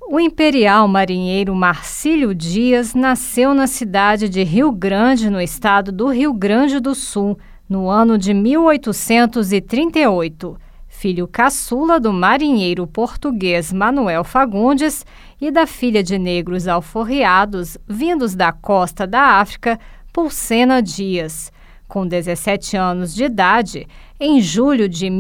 O imperial marinheiro Marcílio Dias nasceu na cidade de Rio Grande, no estado do Rio Grande do Sul, no ano de 1838. Filho caçula do marinheiro português Manuel Fagundes e da filha de negros alforriados vindos da costa da África, Pulsena Dias. Com 17 anos de idade, em julho de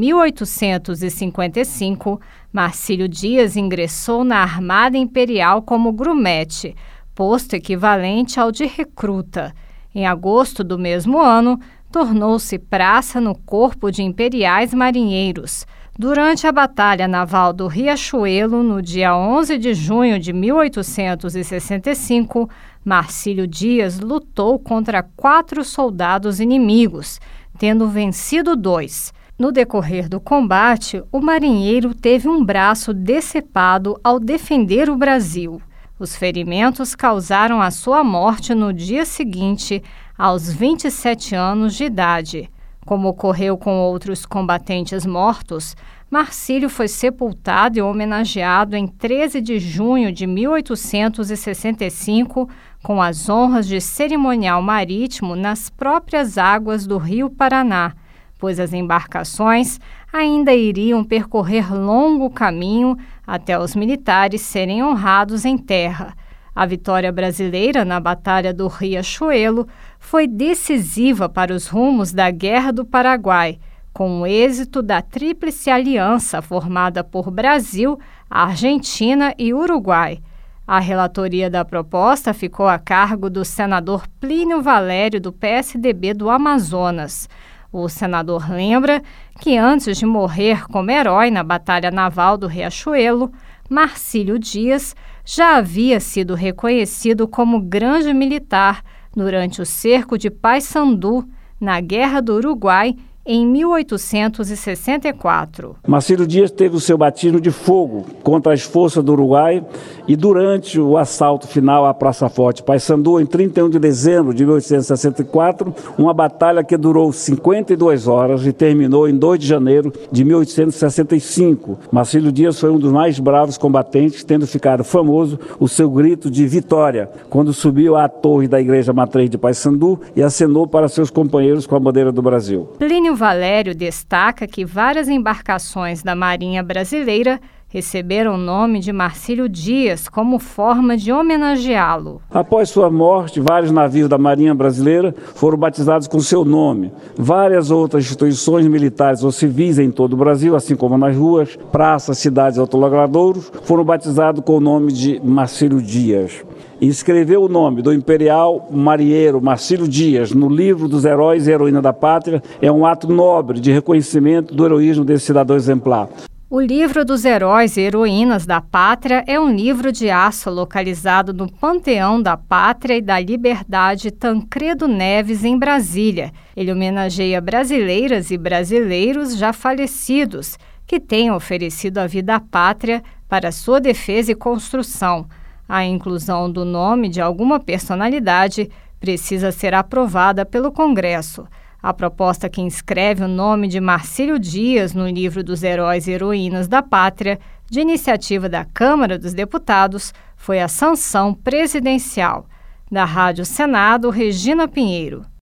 1855, Marcílio Dias ingressou na Armada Imperial como grumete, posto equivalente ao de recruta. Em agosto do mesmo ano, tornou-se praça no Corpo de Imperiais Marinheiros. Durante a Batalha Naval do Riachuelo, no dia 11 de junho de 1865, Marcílio Dias lutou contra 4 soldados inimigos, tendo vencido 2. No decorrer do combate, o marinheiro teve um braço decepado ao defender o Brasil. Os ferimentos causaram a sua morte no dia seguinte, aos 27 anos de idade. Como ocorreu com outros combatentes mortos, Marcílio foi sepultado e homenageado em 13 de junho de 1865 com as honras de cerimonial marítimo nas próprias águas do Rio Paraná, pois as embarcações ainda iriam percorrer longo caminho até os militares serem honrados em terra. A vitória brasileira na Batalha do Riachuelo foi decisiva para os rumos da Guerra do Paraguai, com o êxito da Tríplice Aliança formada por Brasil, Argentina e Uruguai. A relatoria da proposta ficou a cargo do senador Plínio Valério, do PSDB do Amazonas. O senador lembra que antes de morrer como herói na Batalha Naval do Riachuelo, Marcílio Dias já havia sido reconhecido como grande militar durante o cerco de Paissandu, na Guerra do Uruguai, em 1864. Marcílio Dias teve o seu batismo de fogo contra as forças do Uruguai e durante o assalto final à Praça Forte Paissandu, em 31 de dezembro de 1864, uma batalha que durou 52 horas e terminou em 2 de janeiro de 1865. Marcílio Dias foi um dos mais bravos combatentes, tendo ficado famoso o seu grito de vitória, quando subiu à torre da Igreja Matriz de Paissandu e acenou para seus companheiros com a bandeira do Brasil. Plínio Valério destaca que várias embarcações da Marinha Brasileira receberam o nome de Marcílio Dias como forma de homenageá-lo. Após sua morte, vários navios da Marinha Brasileira foram batizados com seu nome. Várias outras instituições militares ou civis em todo o Brasil, assim como nas ruas, praças, cidades e autologradouros, foram batizados com o nome de Marcílio Dias. E escreveu o nome do imperial marinheiro Marcílio Dias no livro dos heróis e heroínas da pátria é um ato nobre de reconhecimento do heroísmo desse cidadão exemplar. O livro dos heróis e heroínas da pátria é um livro de aço localizado no Panteão da Pátria e da Liberdade Tancredo Neves, em Brasília. Ele homenageia brasileiras e brasileiros já falecidos que tenham oferecido a vida à pátria para sua defesa e construção. A inclusão do nome de alguma personalidade precisa ser aprovada pelo Congresso. A proposta que inscreve o nome de Marcílio Dias no livro dos heróis e heroínas da pátria, de iniciativa da Câmara dos Deputados, foi a sanção presidencial. Da Rádio Senado, Regina Pinheiro.